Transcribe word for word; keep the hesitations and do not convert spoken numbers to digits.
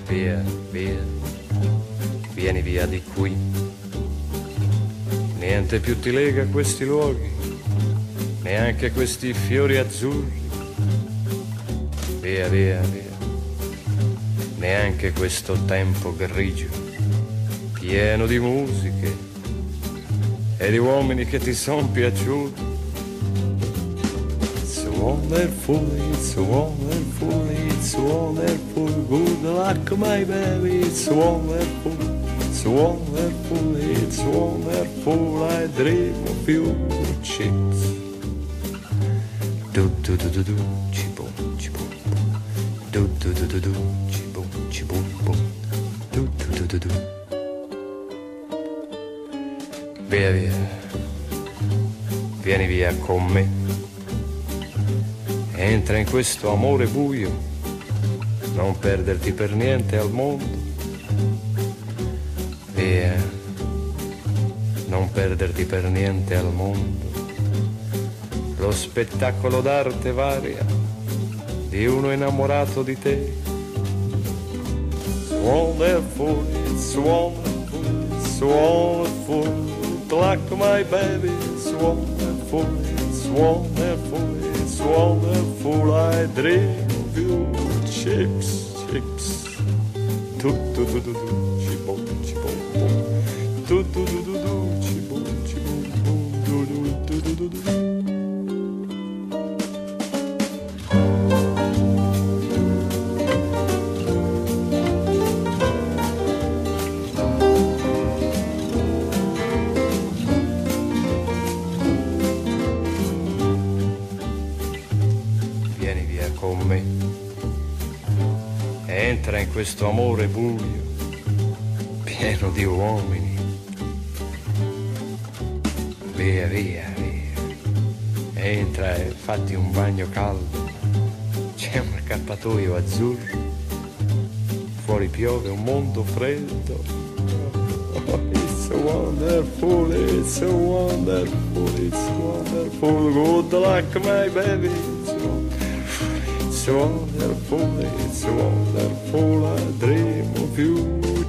Via, via, vieni via di qui. Niente più ti lega a questi luoghi, neanche questi fiori azzurri. Via, via, via, neanche questo tempo grigio, pieno di musiche e di uomini che ti son piaciuti. It's wonderful, it's wonderful, it's wonderful, good luck my baby, it's wonderful, it's wonderful, it's wonderful, I dream of you, chips. Do do do do do, chibum, chibum, do do do do do, chibum, chibum, bum, do do do do do. Via via, vieni via con me. Entra in questo amore buio, non perderti per niente al mondo. Via, non perderti per niente al mondo. Lo spettacolo d'arte varia di uno innamorato di te. It's wonderful, it's wonderful, it's wonderful, good luck my baby, it's wonderful, it's wonderful, it's wonderful, I dream of you, chips, chips, do do do do do, chibom, chibom, bom, do do do do do, chibom, chibom, bom, do do do do do do. Con me, entra in questo amore buio, pieno di uomini. Via, via, via, entra e fatti un bagno caldo, c'è un accappatoio azzurro, fuori piove un mondo freddo. Oh, it's so wonderful, it's so wonderful, it's wonderful, good luck my baby. It's wonderful, it's wonderful, I dream of you.